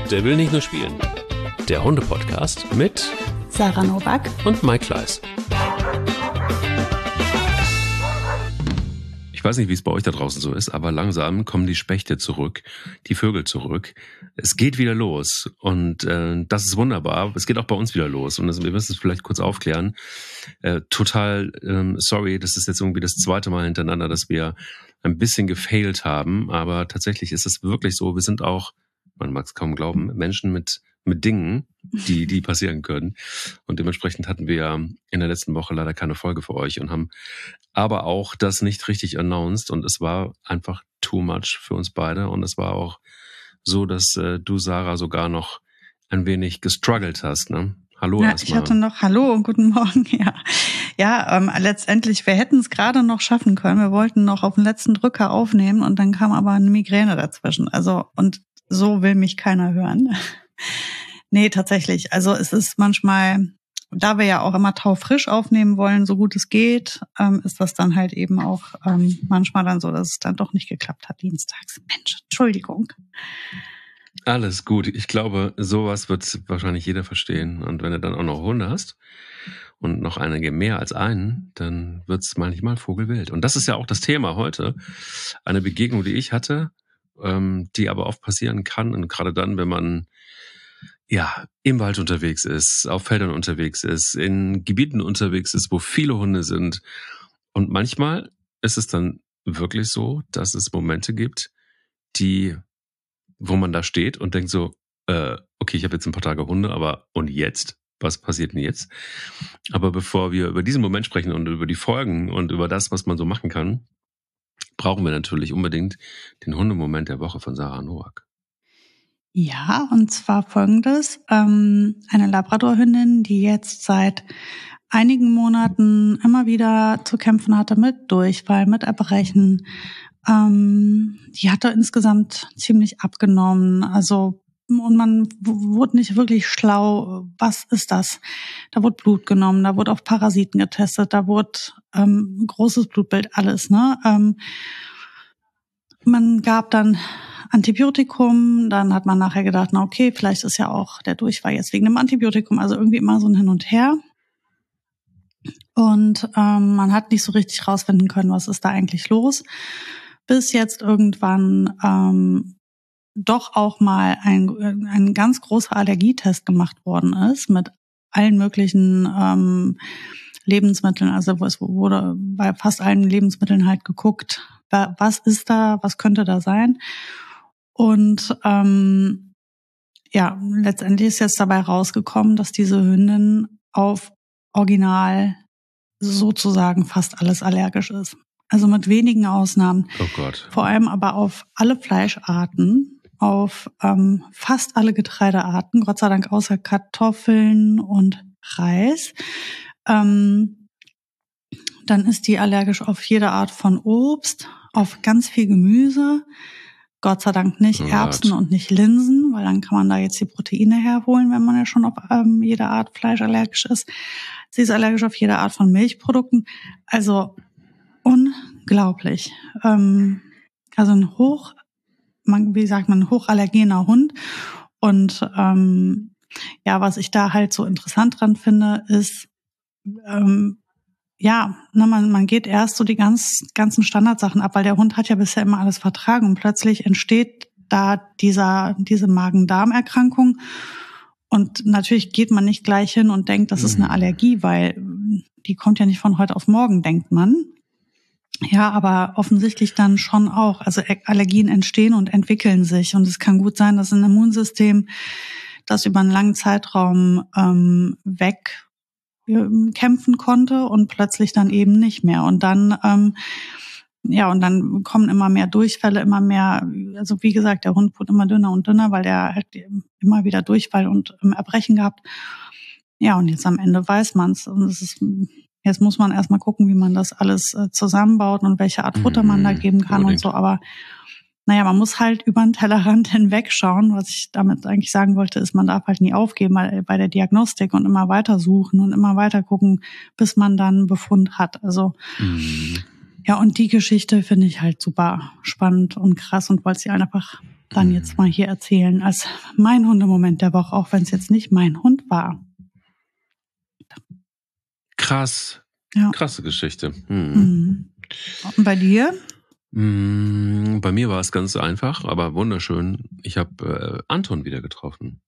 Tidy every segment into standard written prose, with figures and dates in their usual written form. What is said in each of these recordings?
Der will nicht nur spielen. Der Hunde-Podcast mit Sarah Novak und Mike Kleiss. Ich weiß nicht, wie es bei euch da draußen so ist, aber langsam kommen die Spechte zurück, die Vögel zurück. Es geht wieder los und das ist wunderbar. Es geht auch bei uns wieder los und wir müssen es vielleicht kurz aufklären. Total sorry, das ist jetzt irgendwie das zweite Mal hintereinander, dass wir ein bisschen gefailt haben, aber tatsächlich ist es wirklich so. Wir sind auch, man mag es kaum glauben, Menschen mit Dingen, die passieren können. Und dementsprechend hatten wir ja in der letzten Woche leider keine Folge für euch und haben aber auch das nicht richtig announced. Und es war einfach too much für uns beide. Und es war auch so, dass du, Sarah, sogar noch ein wenig gestruggelt hast, ne? Hallo ja, erstmal. Ich hatte noch Hallo und guten Morgen, letztendlich, wir hätten es gerade noch schaffen können. Wir wollten noch auf den letzten Drücker aufnehmen und dann kam aber eine Migräne dazwischen. Also, und so will mich keiner hören. Nee, tatsächlich. Also es ist manchmal, da wir ja auch immer taufrisch aufnehmen wollen, so gut es geht, ist das dann halt eben auch manchmal dann so, dass es dann doch nicht geklappt hat dienstags. Mensch, Entschuldigung. Alles gut. Ich glaube, sowas wird wahrscheinlich jeder verstehen. Und wenn du dann auch noch Hunde hast und noch einige mehr als einen, dann wird's manchmal vogelwild. Und das ist ja auch das Thema heute. Eine Begegnung, die ich hatte, die aber oft passieren kann. Und gerade dann, wenn man im Wald unterwegs ist, auf Feldern unterwegs ist, in Gebieten unterwegs ist, wo viele Hunde sind. Und manchmal ist es dann wirklich so, dass es Momente gibt, wo man da steht und denkt so, okay, ich habe jetzt ein paar Tage Hunde, aber und jetzt? Was passiert denn jetzt? Aber bevor wir über diesen Moment sprechen und über die Folgen und über das, was man so machen kann, brauchen wir natürlich unbedingt den Hundemoment der Woche von Sarah Novak. Ja, und zwar folgendes. Eine Labradorhündin, die jetzt seit einigen Monaten immer wieder zu kämpfen hatte mit Durchfall, mit Erbrechen. Die hatte insgesamt ziemlich abgenommen. Also, und man wurde nicht wirklich schlau. Was ist das? Da wurde Blut genommen, da wurde auf Parasiten getestet, da wurde großes Blutbild, alles, ne? Man gab dann Antibiotikum, dann hat man nachher gedacht, na okay, vielleicht ist ja auch der Durchfall jetzt wegen dem Antibiotikum, also irgendwie immer so ein Hin und Her. Und man hat nicht so richtig rausfinden können, was ist da eigentlich los, bis jetzt irgendwann doch auch mal ein ganz großer Allergietest gemacht worden ist mit allen möglichen Lebensmitteln. Also es wurde bei fast allen Lebensmitteln halt geguckt, was ist da, was könnte da sein. Und letztendlich ist jetzt dabei rausgekommen, dass diese Hündin auf original sozusagen fast alles allergisch ist. Also mit wenigen Ausnahmen. Oh Gott. Vor allem aber auf alle Fleischarten, auf fast alle Getreidearten, Gott sei Dank außer Kartoffeln und Reis. Dann ist die allergisch auf jede Art von Obst, auf ganz viel Gemüse. Gott sei Dank nicht Erbsen und nicht Linsen, weil dann kann man da jetzt die Proteine herholen, wenn man ja schon auf jede Art Fleisch allergisch ist. Sie ist allergisch auf jede Art von Milchprodukten. Also unglaublich. Also ein hochallergener Hund. Und was ich da halt so interessant dran finde, ist, man geht erst so die ganzen Standardsachen ab, weil der Hund hat ja bisher immer alles vertragen und plötzlich entsteht da diese Magen-Darm-Erkrankung und natürlich geht man nicht gleich hin und denkt, das ist eine Allergie, weil die kommt ja nicht von heute auf morgen, denkt man. Ja, aber offensichtlich dann schon auch. Also Allergien entstehen und entwickeln sich und es kann gut sein, dass ein Immunsystem das über einen langen Zeitraum kämpfen konnte und plötzlich dann eben nicht mehr. Und dann, und dann kommen immer mehr Durchfälle, immer mehr, also wie gesagt, der Hund wurde immer dünner und dünner, weil der halt immer wieder Durchfall und Erbrechen gehabt. Ja, und jetzt am Ende weiß man es. Und jetzt muss man erstmal gucken, wie man das alles zusammenbaut und welche Art Futter man da geben kann und so. Aber man muss halt über den Tellerrand hinwegschauen. Was ich damit eigentlich sagen wollte, ist, man darf halt nie aufgeben bei der Diagnostik und immer weiter suchen und immer weiter gucken, bis man dann einen Befund hat. Also und die Geschichte finde ich halt super spannend und krass und wollte sie einfach dann jetzt mal hier erzählen als mein Hundemoment der Woche, auch wenn es jetzt nicht mein Hund war. Krass. Ja. Krasse Geschichte. Und bei dir? Bei mir war es ganz einfach, aber wunderschön. Ich habe Anton wieder getroffen.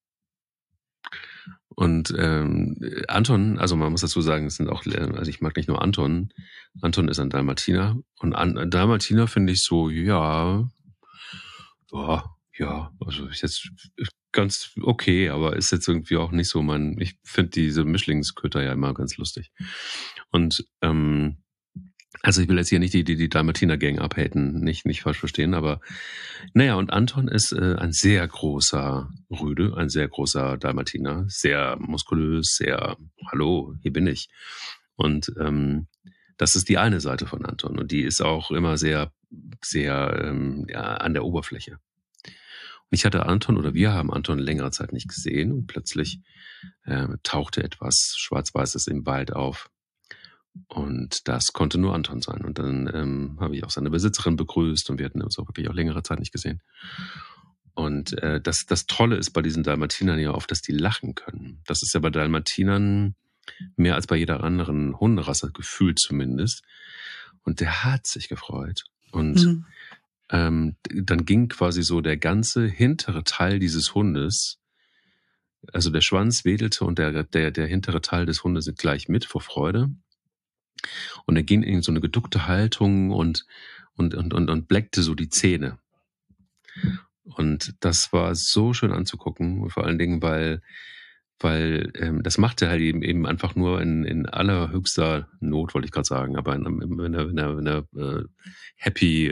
Und Anton, also man muss dazu sagen, es sind auch, also ich mag nicht nur Anton. Anton ist ein Dalmatiner. Und Dalmatiner finde ich so, ja, also ist jetzt ganz okay, aber ist jetzt irgendwie auch nicht so ich finde diese Mischlingsköter ja immer ganz lustig. Und also ich will jetzt hier nicht die Dalmatiner-Gang abhaten, nicht falsch verstehen, aber naja, und Anton ist ein sehr großer Rüde, ein sehr großer Dalmatiner, sehr muskulös, sehr, hallo, hier bin ich. Und das ist die eine Seite von Anton und die ist auch immer sehr, sehr an der Oberfläche. Und wir haben Anton längere Zeit nicht gesehen und plötzlich tauchte etwas Schwarz-Weißes im Wald auf. Und das konnte nur Anton sein. Und dann habe ich auch seine Besitzerin begrüßt und wir hatten uns auch wirklich auch längere Zeit nicht gesehen. Und das Tolle ist bei diesen Dalmatinern ja oft, dass die lachen können. Das ist ja bei Dalmatinern mehr als bei jeder anderen Hunderasse, gefühlt zumindest. Und der hat sich gefreut. Und dann ging quasi so der ganze hintere Teil dieses Hundes, also der Schwanz wedelte und der hintere Teil des Hundes sind gleich mit vor Freude. Und er ging in so eine geduckte Haltung und bleckte so die Zähne. Und das war so schön anzugucken, vor allen Dingen, weil das macht er halt eben einfach nur in allerhöchster Not, wollte ich gerade sagen, aber wenn er Happy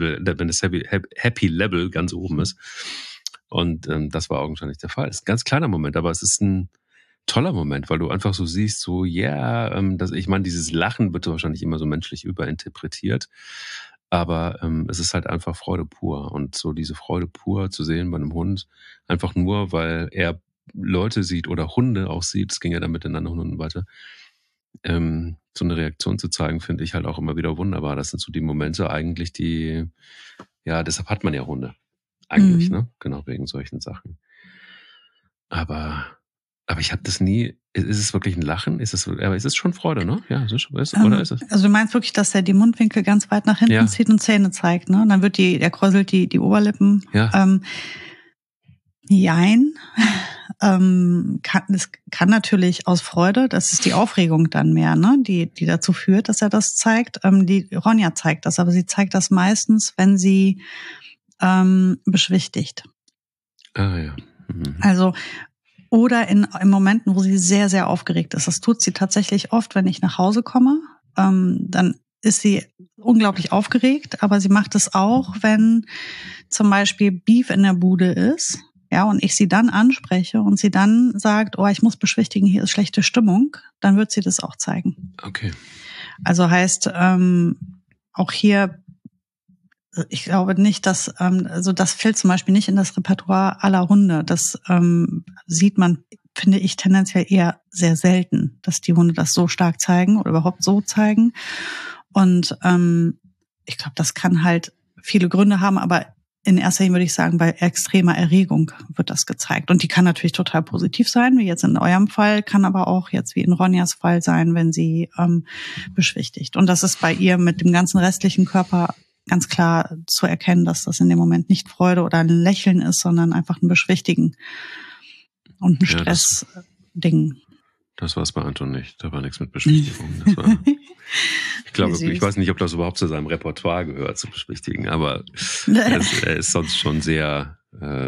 Level ganz oben ist. Und das war augenscheinlich der Fall. Es ist ein ganz kleiner Moment, aber es ist ein toller Moment, weil du einfach so siehst, so, ich meine, dieses Lachen wird wahrscheinlich immer so menschlich überinterpretiert, aber es ist halt einfach Freude pur und so diese Freude pur zu sehen bei einem Hund, einfach nur, weil er Leute sieht oder Hunde auch sieht, es ging ja dann mit den anderen Hunden weiter, so eine Reaktion zu zeigen, finde ich halt auch immer wieder wunderbar. Das sind so die Momente eigentlich, deshalb hat man ja Hunde. Eigentlich, ne? Genau, wegen solchen Sachen. Aber ich habe das nie. Ist es wirklich ein Lachen? Ist es schon Freude, ne? Ja, oder ist es? Also du meinst wirklich, dass er die Mundwinkel ganz weit nach hinten zieht und Zähne zeigt, ne? Und dann wird er kräuselt die Oberlippen. Ja. Jein. Es kann natürlich aus Freude, das ist die Aufregung dann mehr, ne? Die dazu führt, dass er das zeigt. Die Ronja zeigt das, aber sie zeigt das meistens, wenn sie beschwichtigt. Ah ja. Also oder in Momenten, wo sie sehr, sehr aufgeregt ist. Das tut sie tatsächlich oft, wenn ich nach Hause komme. Dann ist sie unglaublich aufgeregt, aber sie macht es auch, wenn zum Beispiel Beef in der Bude ist, ja, und ich sie dann anspreche und sie dann sagt, oh, ich muss beschwichtigen, hier ist schlechte Stimmung, dann wird sie das auch zeigen. Okay. Also heißt, auch hier, ich glaube nicht, dass, also das fällt zum Beispiel nicht in das Repertoire aller Hunde. Das sieht man, finde ich, tendenziell eher sehr selten, dass die Hunde das so stark zeigen oder überhaupt so zeigen. Und ich glaube, das kann halt viele Gründe haben, aber in erster Linie würde ich sagen, bei extremer Erregung wird das gezeigt. Und die kann natürlich total positiv sein, wie jetzt in eurem Fall, kann aber auch jetzt wie in Ronjas Fall sein, wenn sie beschwichtigt. Und das ist bei ihr mit dem ganzen restlichen Körper ganz klar zu erkennen, dass das in dem Moment nicht Freude oder ein Lächeln ist, sondern einfach ein Beschwichtigen und ein Stressding. Das war es bei Anton nicht. Da war nichts mit Beschwichtigung. Ich glaube, ich weiß nicht, ob das überhaupt zu seinem Repertoire gehört, zu beschwichtigen, aber er ist sonst schon sehr,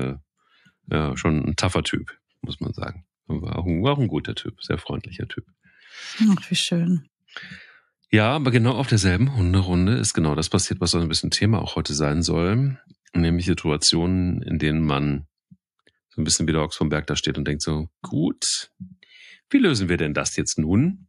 schon ein tougher Typ, muss man sagen. War auch ein guter Typ, sehr freundlicher Typ. Ach, wie schön. Ja, aber genau auf derselben Hunderunde ist genau das passiert, was so ein bisschen Thema auch heute sein soll. Nämlich Situationen, in denen man so ein bisschen wie der Ochs vom Berg da steht und denkt so, gut, wie lösen wir denn das jetzt nun?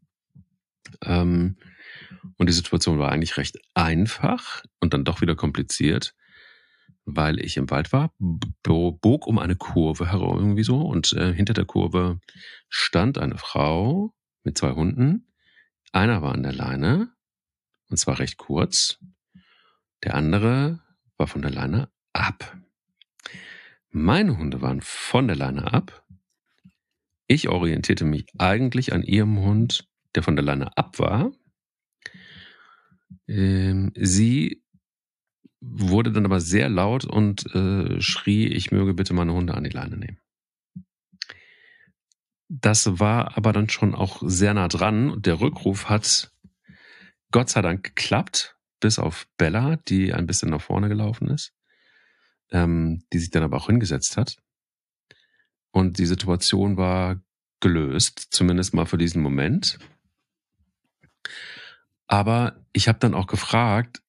Und die Situation war eigentlich recht einfach und dann doch wieder kompliziert, weil ich im Wald war, bog um eine Kurve herum irgendwie so und hinter der Kurve stand eine Frau mit 2 Hunden. Einer war an der Leine und zwar recht kurz. Der andere war von der Leine ab. Meine Hunde waren von der Leine ab. Ich orientierte mich eigentlich an ihrem Hund, der von der Leine ab war. Sie wurde dann aber sehr laut und schrie, ich möge bitte meine Hunde an die Leine nehmen. Das war aber dann schon auch sehr nah dran und der Rückruf hat Gott sei Dank geklappt, bis auf Bella, die ein bisschen nach vorne gelaufen ist, die sich dann aber auch hingesetzt hat. Und die Situation war gelöst, zumindest mal für diesen Moment. Aber ich habe dann auch gefragt,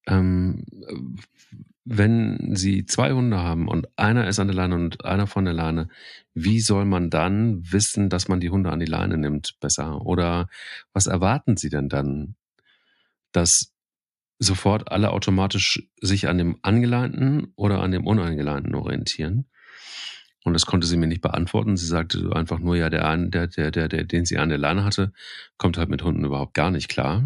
wenn Sie 2 Hunde haben und einer ist an der Leine und einer von der Leine, wie soll man dann wissen, dass man die Hunde an die Leine nimmt besser? Oder was erwarten Sie denn dann, dass sofort alle automatisch sich an dem Angeleinten oder an dem Unangeleinten orientieren? Und das konnte sie mir nicht beantworten. Sie sagte einfach nur, ja, der, den sie an der Leine hatte, kommt halt mit Hunden überhaupt gar nicht klar.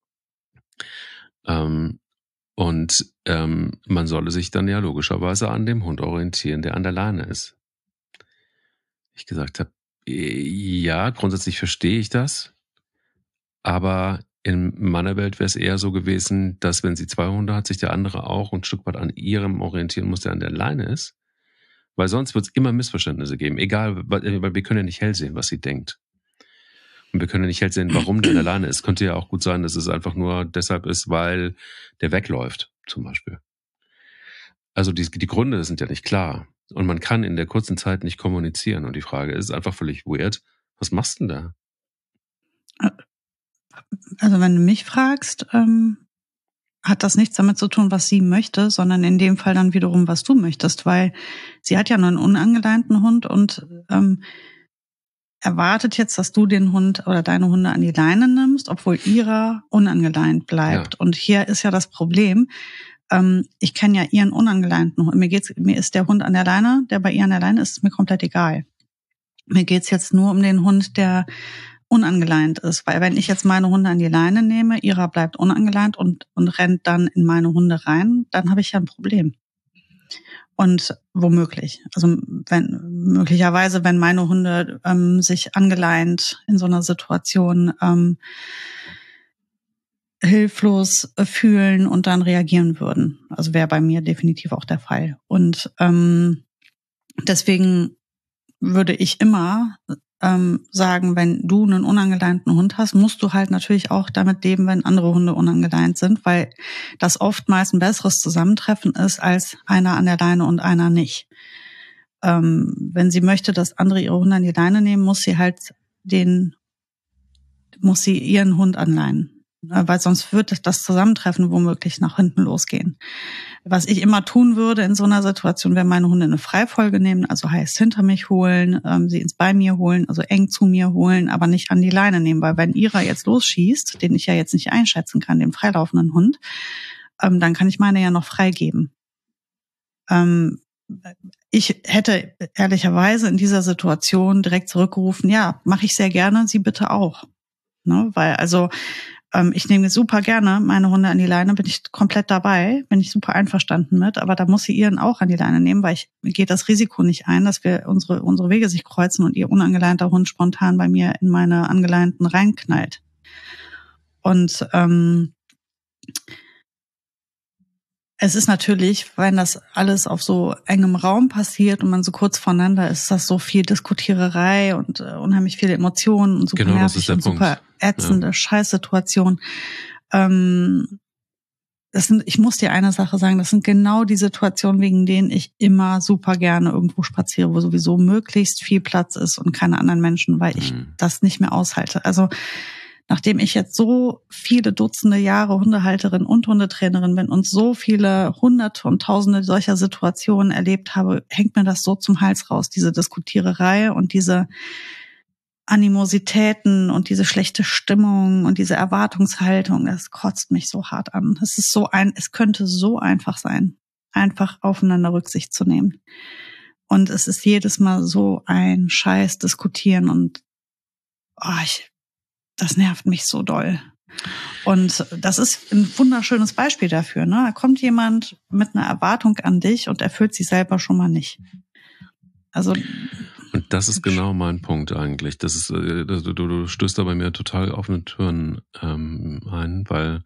Man solle sich dann ja logischerweise an dem Hund orientieren, der an der Leine ist. Ich gesagt habe, ja, grundsätzlich verstehe ich das, aber in meiner Welt wäre es eher so gewesen, dass wenn sie 2 Hunde hat, sich der andere auch ein Stück weit an ihrem orientieren muss, der an der Leine ist, weil sonst wird es immer Missverständnisse geben, egal, weil wir können ja nicht hell sehen, was sie denkt. Und wir können ja nicht hell sehen, warum der an der Leine ist. Könnte ja auch gut sein, dass es einfach nur deshalb ist, weil der wegläuft, zum Beispiel. Also die Gründe sind ja nicht klar. Und man kann in der kurzen Zeit nicht kommunizieren. Und die Frage ist einfach völlig weird. Was machst du denn da? Also wenn du mich fragst, hat das nichts damit zu tun, was sie möchte, sondern in dem Fall dann wiederum, was du möchtest. Weil sie hat ja nur einen unangeleinten Hund und erwartet jetzt, dass du den Hund oder deine Hunde an die Leine nimmst, obwohl ihrer unangeleint bleibt. Ja. Und hier ist ja das Problem, ich kenne ja ihren unangeleinten Hund. Mir ist der Hund an der Leine, der bei ihr an der Leine ist mir komplett egal. Mir geht's jetzt nur um den Hund, der unangeleint ist. Weil wenn ich jetzt meine Hunde an die Leine nehme, ihrer bleibt unangeleint und rennt dann in meine Hunde rein, dann habe ich ja ein Problem. Und womöglich, also möglicherweise, wenn meine Hunde sich angeleint in so einer Situation hilflos fühlen und dann reagieren würden. Also wäre bei mir definitiv auch der Fall. Und deswegen würde ich immer sagen, wenn du einen unangeleinten Hund hast, musst du halt natürlich auch damit leben, wenn andere Hunde unangeleint sind, weil das oftmals ein besseres Zusammentreffen ist als einer an der Leine und einer nicht. Wenn sie möchte, dass andere ihre Hunde an die Leine nehmen, muss sie ihren Hund anleihen. Weil sonst wird das Zusammentreffen womöglich nach hinten losgehen. Was ich immer tun würde in so einer Situation, wäre meine Hunde eine Freifolge nehmen, also heißt hinter mich holen, sie ins bei mir holen, also eng zu mir holen, aber nicht an die Leine nehmen, weil wenn ihrer jetzt losschießt, den ich ja jetzt nicht einschätzen kann, den freilaufenden Hund, dann kann ich meine ja noch freigeben. Ich hätte ehrlicherweise in dieser Situation direkt zurückgerufen, ja, mache ich sehr gerne, Sie bitte auch. Ne? Weil also ich nehme super gerne meine Hunde an die Leine, bin ich komplett dabei, bin ich super einverstanden mit, aber da muss sie ihren auch an die Leine nehmen, weil mir geht das Risiko nicht ein, dass wir unsere Wege sich kreuzen und ihr unangeleinter Hund spontan bei mir in meine angeleinten reinknallt. Und es ist natürlich, wenn das alles auf so engem Raum passiert und man so kurz voneinander ist, das so viel Diskutiererei und unheimlich viele Emotionen und super nervig und super ätzende Scheißsituationen. Ich muss dir eine Sache sagen, das sind genau die Situationen, wegen denen ich immer super gerne irgendwo spaziere, wo sowieso möglichst viel Platz ist und keine anderen Menschen, weil ich das nicht mehr aushalte. Also nachdem ich jetzt so viele Dutzende Jahre Hundehalterin und Hundetrainerin bin und so viele Hunderte und Tausende solcher Situationen erlebt habe, hängt mir das so zum Hals raus, diese Diskutiererei und diese Animositäten und diese schlechte Stimmung und diese Erwartungshaltung, das kotzt mich so hart an. Es könnte so einfach sein, einfach aufeinander Rücksicht zu nehmen. Und es ist jedes Mal so ein Scheiß diskutieren und das nervt mich so doll. Und das ist ein wunderschönes Beispiel dafür. Ne? Da kommt jemand mit einer Erwartung an dich und erfüllt sie selber schon mal nicht. Also und das ist genau mein Punkt eigentlich. Das ist, du stößt da bei mir total offene Türen ein, weil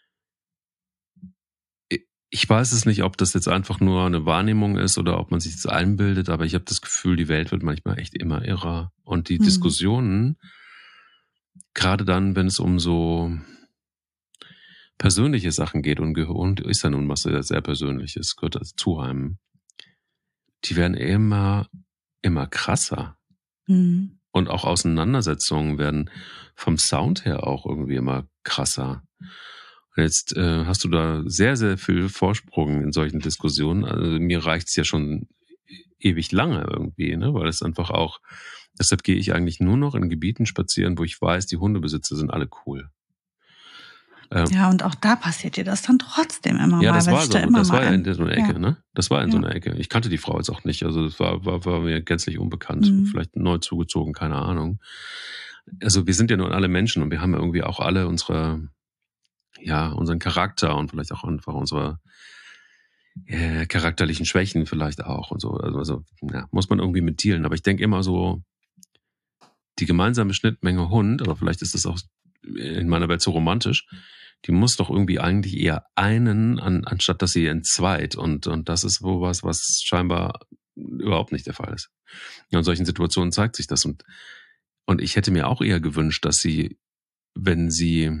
ich weiß es nicht, ob das jetzt einfach nur eine Wahrnehmung ist oder ob man sich das einbildet, aber ich habe das Gefühl, die Welt wird manchmal echt immer irrer. Und die Diskussionen, gerade dann, wenn es um so persönliche Sachen geht und ist ja nun was sehr, sehr Persönliches, gehört zu einem, die werden immer krasser. Mhm. Und auch Auseinandersetzungen werden vom Sound her auch irgendwie immer krasser. Und jetzt hast du da sehr, sehr viel Vorsprung in solchen Diskussionen. Also mir reicht's ja schon ewig lange irgendwie, ne? Weil es einfach auch, deshalb gehe ich eigentlich nur noch in Gebieten spazieren, wo ich weiß, die Hundebesitzer sind alle cool. Ja, und auch da passiert dir das dann trotzdem immer Ja, mal, das weil war sich da so. immer Das mal war ja in so einer Ecke, ja. ne? Das war in so Ja. einer Ecke. Ich kannte die Frau jetzt auch nicht. Also das war mir gänzlich unbekannt. Vielleicht neu zugezogen, keine Ahnung. Also wir sind ja nun alle Menschen und wir haben ja irgendwie auch alle unseren Charakter und vielleicht auch einfach unsere charakterlichen Schwächen vielleicht auch und so. Also muss man irgendwie mit dealen. Aber ich denke immer so, die gemeinsame Schnittmenge Hund, aber vielleicht ist das auch in meiner Welt so romantisch, die muss doch irgendwie eigentlich eher einen, anstatt dass sie entzweit. Und das ist wohl was scheinbar überhaupt nicht der Fall ist. Ja, in solchen Situationen zeigt sich das. Und ich hätte mir auch eher gewünscht, dass sie, wenn sie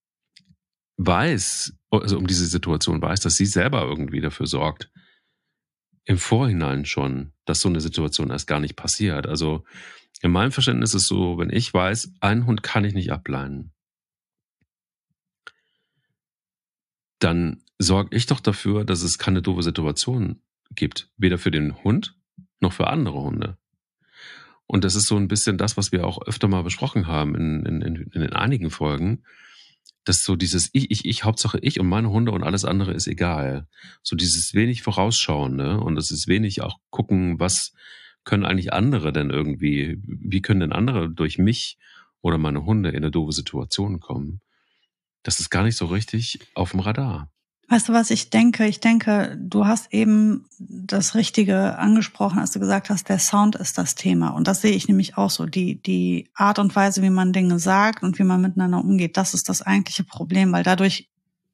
weiß, also um diese Situation weiß, dass sie selber irgendwie dafür sorgt, im Vorhinein schon, dass so eine Situation erst gar nicht passiert. Also in meinem Verständnis ist es so, wenn ich weiß, einen Hund kann ich nicht ableinen, dann sorge ich doch dafür, dass es keine doofe Situation gibt. Weder für den Hund noch für andere Hunde. Und das ist so ein bisschen das, was wir auch öfter mal besprochen haben in einigen Folgen, dass so dieses ich, Hauptsache ich und meine Hunde und alles andere ist egal. So dieses wenig Vorausschauende und es ist wenig auch gucken, was können eigentlich andere denn irgendwie, wie können denn andere durch mich oder meine Hunde in eine doofe Situation kommen. Das ist gar nicht so richtig auf dem Radar. Weißt du, was ich denke? Ich denke, du hast eben das Richtige angesprochen, als du gesagt hast, der Sound ist das Thema. Und das sehe ich nämlich auch so. Die Art und Weise, wie man Dinge sagt und wie man miteinander umgeht, das ist das eigentliche Problem, weil dadurch,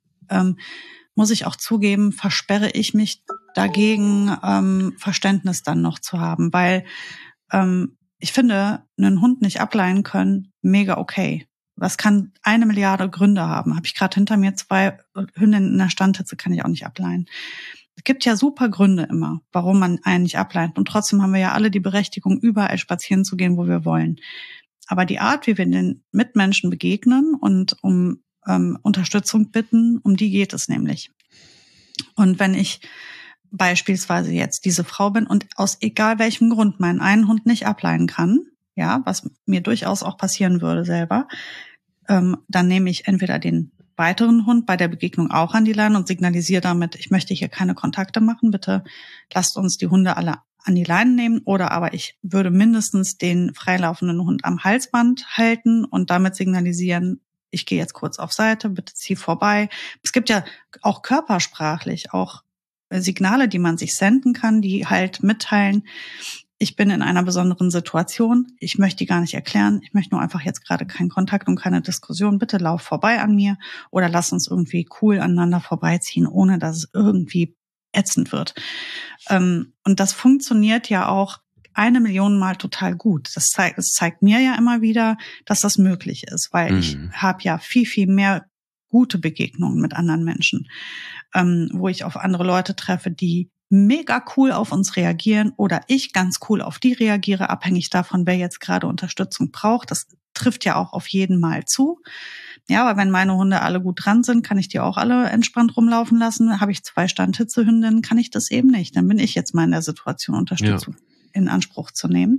muss ich auch zugeben, versperre ich mich dagegen, Verständnis dann noch zu haben, weil ich finde, einen Hund nicht ableihen können, mega okay. Was kann 1 Milliarde Gründe haben? Habe ich gerade hinter mir 2 Hündinnen in der Standhitze, kann ich auch nicht ableihen. Es gibt ja super Gründe immer, warum man einen nicht ableiht. Und trotzdem haben wir ja alle die Berechtigung, überall spazieren zu gehen, wo wir wollen. Aber die Art, wie wir den Mitmenschen begegnen und um Unterstützung bitten, um die geht es nämlich. Und wenn ich beispielsweise jetzt diese Frau bin und aus egal welchem Grund meinen einen Hund nicht ableihen kann, ja, was mir durchaus auch passieren würde selber, dann nehme ich entweder den weiteren Hund bei der Begegnung auch an die Leine und signalisiere damit, ich möchte hier keine Kontakte machen, bitte lasst uns die Hunde alle an die Leine nehmen, oder aber ich würde mindestens den freilaufenden Hund am Halsband halten und damit signalisieren, ich gehe jetzt kurz auf Seite, bitte zieh vorbei. Es gibt ja auch körpersprachlich auch Signale, die man sich senden kann, die halt mitteilen, ich bin in einer besonderen Situation, ich möchte die gar nicht erklären, ich möchte nur einfach jetzt gerade keinen Kontakt und keine Diskussion, bitte lauf vorbei an mir oder lass uns irgendwie cool aneinander vorbeiziehen, ohne dass es irgendwie ätzend wird. Und das funktioniert ja auch 1 Million Mal total gut. Das zeigt mir ja immer wieder, dass das möglich ist, weil ich habe ja viel, viel mehr gute Begegnungen mit anderen Menschen, wo ich auf andere Leute treffe, die mega cool auf uns reagieren oder ich ganz cool auf die reagiere, abhängig davon, wer jetzt gerade Unterstützung braucht. Das trifft ja auch auf jeden Mal zu. Ja, aber wenn meine Hunde alle gut dran sind, kann ich die auch alle entspannt rumlaufen lassen. Habe ich 2 Standhitzehündinnen, kann ich das eben nicht. Dann bin ich jetzt mal in der Situation, Unterstützung in Anspruch zu nehmen.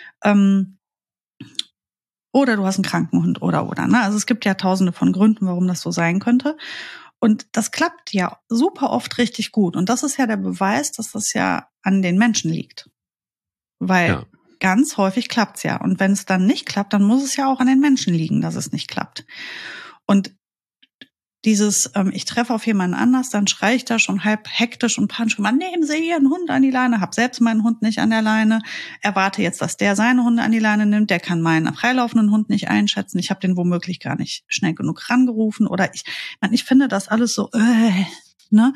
Oder du hast einen kranken Hund oder. Ne? Also es gibt ja tausende von Gründen, warum das so sein könnte. Und das klappt ja super oft richtig gut. Und das ist ja der Beweis, dass das ja an den Menschen liegt. Weil ganz häufig klappt's ja. Und wenn es dann nicht klappt, dann muss es ja auch an den Menschen liegen, dass es nicht klappt. Und ich treffe auf jemanden anders, dann schreie ich da schon halb hektisch und panisch, man, nehmen Sie Ihren Hund an die Leine, hab selbst meinen Hund nicht an der Leine, erwarte jetzt, dass der seine Hunde an die Leine nimmt, der kann meinen freilaufenden Hund nicht einschätzen, ich habe den womöglich gar nicht schnell genug rangerufen oder ich finde das alles so, ne?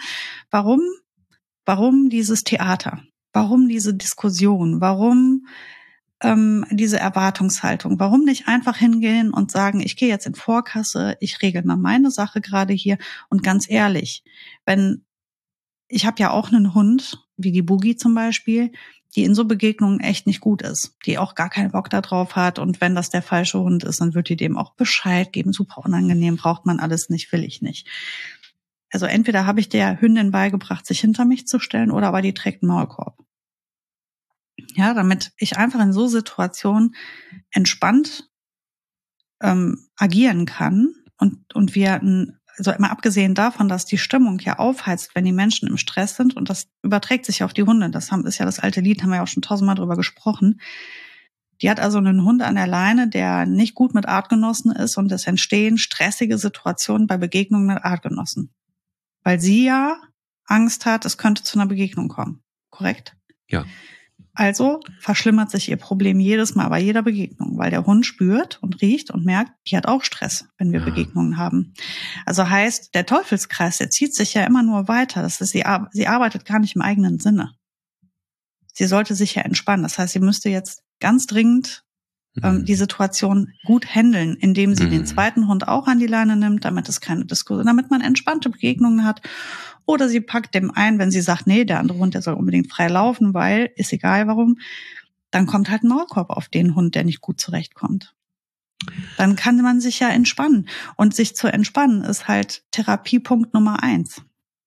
Warum dieses Theater? Warum diese Diskussion? Warum diese Erwartungshaltung? Warum nicht einfach hingehen und sagen, ich gehe jetzt in Vorkasse, ich regel mal meine Sache gerade hier und ganz ehrlich, ich habe ja auch einen Hund, wie die Boogie zum Beispiel, die in so Begegnungen echt nicht gut ist, die auch gar keinen Bock da drauf hat und wenn das der falsche Hund ist, dann wird die dem auch Bescheid geben, super unangenehm, braucht man alles nicht, will ich nicht. Also entweder habe ich der Hündin beigebracht, sich hinter mich zu stellen oder aber die trägt einen Maulkorb. Ja, damit ich einfach in so Situationen entspannt agieren kann und wir, also immer abgesehen davon, dass die Stimmung ja aufheizt, wenn die Menschen im Stress sind und das überträgt sich auf die Hunde. Ist ja das alte Lied, haben wir ja auch schon 1000-mal drüber gesprochen. Die hat also einen Hund an der Leine, der nicht gut mit Artgenossen ist und es entstehen stressige Situationen bei Begegnungen mit Artgenossen. Weil sie ja Angst hat, es könnte zu einer Begegnung kommen. Korrekt? Ja. Also verschlimmert sich ihr Problem jedes Mal bei jeder Begegnung, weil der Hund spürt und riecht und merkt, die hat auch Stress, wenn wir Begegnungen haben. Also heißt, der Teufelskreis, der zieht sich ja immer nur weiter. Das ist, sie arbeitet gar nicht im eigenen Sinne. Sie sollte sich ja entspannen. Das heißt, sie müsste jetzt ganz dringend die Situation gut handeln, indem sie den zweiten Hund auch an die Leine nimmt, damit es keine Diskussion, damit man entspannte Begegnungen hat. Oder sie packt dem ein, wenn sie sagt, nee, der andere Hund, der soll unbedingt frei laufen, weil, ist egal warum, dann kommt halt ein Maulkorb auf den Hund, der nicht gut zurechtkommt. Dann kann man sich ja entspannen. Und sich zu entspannen ist halt Therapiepunkt Nummer 1.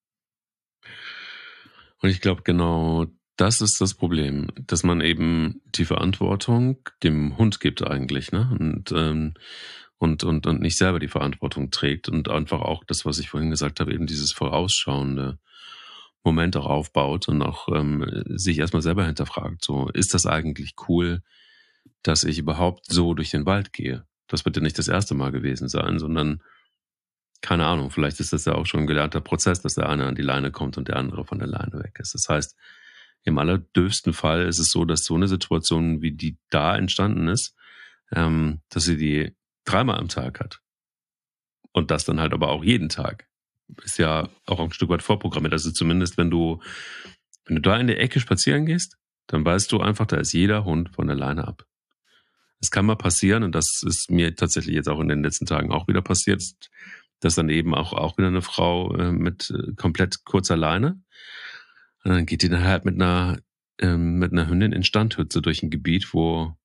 Und ich glaube, genau das ist das Problem, dass man eben die Verantwortung dem Hund gibt eigentlich, ne? Und nicht selber die Verantwortung trägt und einfach auch das, was ich vorhin gesagt habe, eben dieses vorausschauende Moment auch aufbaut und auch sich erstmal selber hinterfragt, so, ist das eigentlich cool, dass ich überhaupt so durch den Wald gehe? Das wird ja nicht das erste Mal gewesen sein, sondern, keine Ahnung, vielleicht ist das ja auch schon ein gelernter Prozess, dass der eine an die Leine kommt und der andere von der Leine weg ist. Das heißt, im allerdürfsten Fall ist es so, dass so eine Situation, wie die da entstanden ist, dass sie die 3-mal am Tag hat. Und das dann halt aber auch jeden Tag. Ist ja auch ein Stück weit vorprogrammiert. Also zumindest, wenn du da in der Ecke spazieren gehst, dann weißt du einfach, da ist jeder Hund von der Leine ab. Es kann mal passieren, und das ist mir tatsächlich jetzt auch in den letzten Tagen auch wieder passiert, dass dann eben auch wieder eine Frau mit komplett kurzer Leine, und dann geht die dann halt mit einer Hündin in Standhütze durch ein Gebiet, wo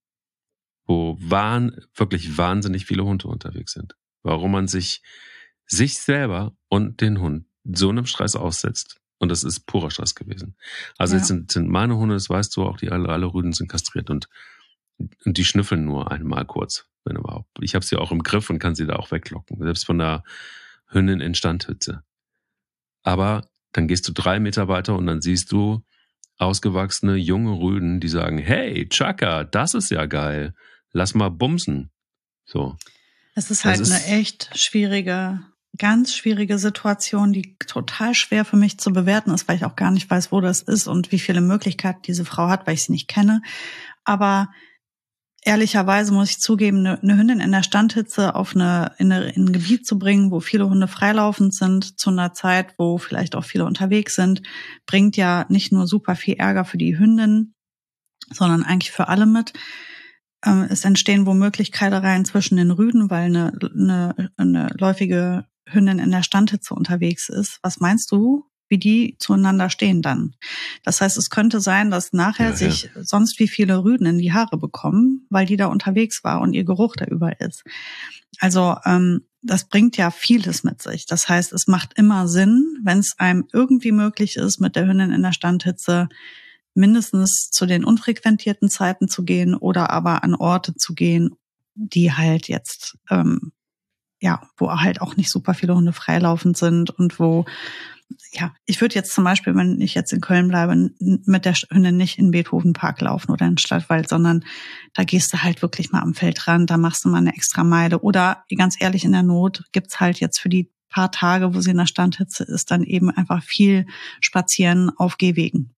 wirklich wahnsinnig viele Hunde unterwegs sind. Warum man sich selber und den Hund so einem Stress aussetzt. Und das ist purer Stress gewesen. Also jetzt sind meine Hunde, das weißt du auch, die alle Rüden sind kastriert und die schnüffeln nur einmal kurz, wenn überhaupt. Ich habe sie auch im Griff und kann sie da auch weglocken, selbst von der Hündin in Standhütze. Aber dann gehst du 3 Meter weiter und dann siehst du ausgewachsene junge Rüden, die sagen, hey, Chaka, das ist ja geil. Lass mal bumsen. So. Es ist halt eine echt ganz schwierige Situation, die total schwer für mich zu bewerten ist, weil ich auch gar nicht weiß, wo das ist und wie viele Möglichkeiten diese Frau hat, weil ich sie nicht kenne. Aber ehrlicherweise muss ich zugeben, eine Hündin in der Standhitze in ein Gebiet zu bringen, wo viele Hunde freilaufend sind, zu einer Zeit, wo vielleicht auch viele unterwegs sind, bringt ja nicht nur super viel Ärger für die Hündin, sondern eigentlich für alle mit. Es entstehen womöglich Keilereien zwischen den Rüden, weil eine läufige Hündin in der Standhitze unterwegs ist. Was meinst du, wie die zueinander stehen dann? Das heißt, es könnte sein, dass nachher sich sonst wie viele Rüden in die Haare bekommen, weil die da unterwegs war und ihr Geruch da überall ist. Also das bringt ja vieles mit sich. Das heißt, es macht immer Sinn, wenn es einem irgendwie möglich ist, mit der Hündin in der Standhitze mindestens zu den unfrequentierten Zeiten zu gehen oder aber an Orte zu gehen, die halt jetzt, wo halt auch nicht super viele Hunde freilaufend sind und wo, ich würde jetzt zum Beispiel, wenn ich jetzt in Köln bleibe, mit der Hündin nicht in den Beethovenpark laufen oder in den Stadtwald, sondern da gehst du halt wirklich mal am Feldrand, da machst du mal eine extra Meile oder ganz ehrlich, in der Not gibt's halt jetzt für die paar Tage, wo sie in der Standhitze ist, dann eben einfach viel spazieren auf Gehwegen.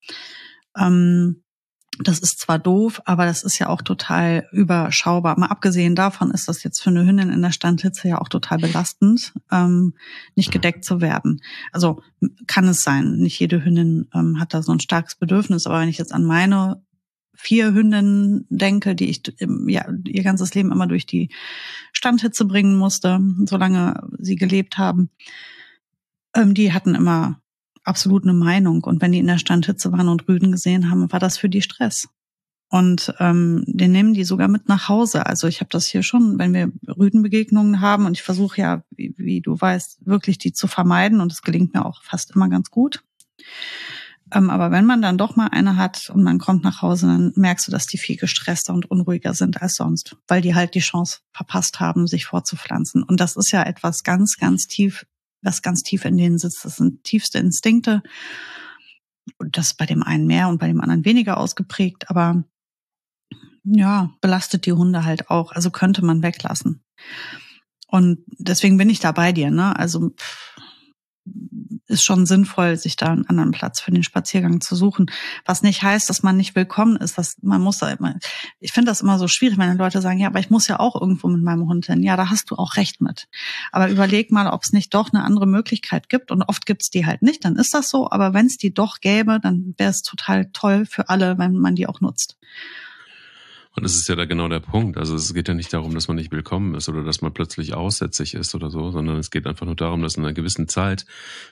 Das ist zwar doof, aber das ist ja auch total überschaubar. Mal abgesehen davon ist das jetzt für eine Hündin in der Standhitze ja auch total belastend, nicht gedeckt zu werden. Also kann es sein. Nicht jede Hündin hat da so ein starkes Bedürfnis. Aber wenn ich jetzt an meine 4 Hündinnen denke, die ich ja ihr ganzes Leben immer durch die Standhitze bringen musste, solange sie gelebt haben, die hatten immer absolut eine Meinung. Und wenn die in der Standhitze waren und Rüden gesehen haben, war das für die Stress. Und den nehmen die sogar mit nach Hause. Also ich habe das hier schon, wenn wir Rüdenbegegnungen haben, und ich versuche ja, wie du weißt, wirklich die zu vermeiden. Und es gelingt mir auch fast immer ganz gut. Aber wenn man dann doch mal eine hat und man kommt nach Hause, dann merkst du, dass die viel gestresster und unruhiger sind als sonst, weil die halt die Chance verpasst haben, sich fortzupflanzen. Und das ist ja etwas ganz, ganz tief, was ganz tief in denen sitzt. Das sind tiefste Instinkte. Und das bei dem einen mehr und bei dem anderen weniger ausgeprägt. Aber ja, belastet die Hunde halt auch. Also könnte man weglassen. Und deswegen bin ich da bei dir, ne? Also ist schon sinnvoll, sich da einen anderen Platz für den Spaziergang zu suchen. Was nicht heißt, dass man nicht willkommen ist. Man muss da immer, ich finde das immer so schwierig, wenn Leute sagen, ja, aber ich muss ja auch irgendwo mit meinem Hund hin. Ja, da hast du auch recht mit. Aber überleg mal, ob es nicht doch eine andere Möglichkeit gibt. Und oft gibt es die halt nicht, dann ist das so. Aber wenn es die doch gäbe, dann wäre es total toll für alle, wenn man die auch nutzt. Und das ist ja da genau der Punkt. Also es geht ja nicht darum, dass man nicht willkommen ist oder dass man plötzlich aussätzig ist oder so, sondern es geht einfach nur darum, dass in einer gewissen Zeit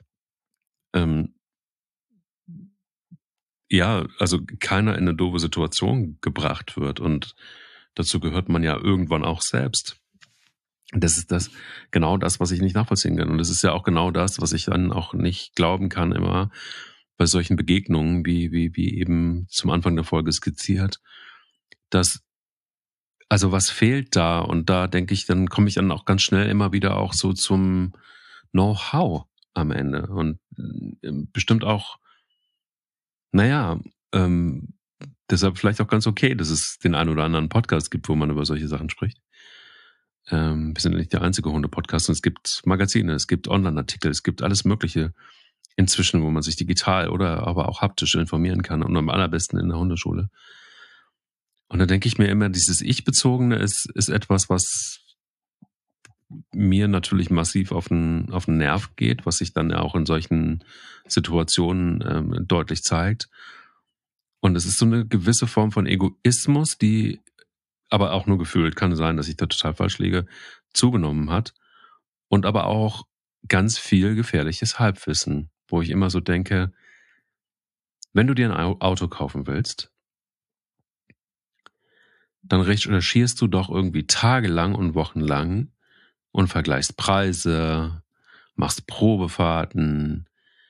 also keiner in eine doofe Situation gebracht wird. Und dazu gehört man ja irgendwann auch selbst. Das ist genau das, was ich nicht nachvollziehen kann. Und das ist ja auch genau das, was ich dann auch nicht glauben kann immer bei solchen Begegnungen, wie eben zum Anfang der Folge skizziert, dass, also was fehlt da? Und da denke ich, dann komme ich dann auch ganz schnell immer wieder auch so zum Know-how am Ende. Und bestimmt auch, deshalb vielleicht auch ganz okay, dass es den einen oder anderen Podcast gibt, wo man über solche Sachen spricht. Wir sind nicht der einzige Hunde-Podcast. Und es gibt Magazine, es gibt Online-Artikel, es gibt alles Mögliche inzwischen, wo man sich digital oder aber auch haptisch informieren kann. Und am allerbesten in der Hundeschule. Und da denke ich mir immer, dieses Ich-Bezogene ist etwas, was mir natürlich massiv auf den Nerv geht, was sich dann ja auch in solchen Situationen deutlich zeigt. Und es ist so eine gewisse Form von Egoismus, die aber auch nur gefühlt, kann sein, dass ich da total falsch liege, zugenommen hat. Und aber auch ganz viel gefährliches Halbwissen, wo ich immer so denke, wenn du dir ein Auto kaufen willst, dann recherchierst du doch irgendwie tagelang und wochenlang und vergleichst Preise, machst Probefahrten,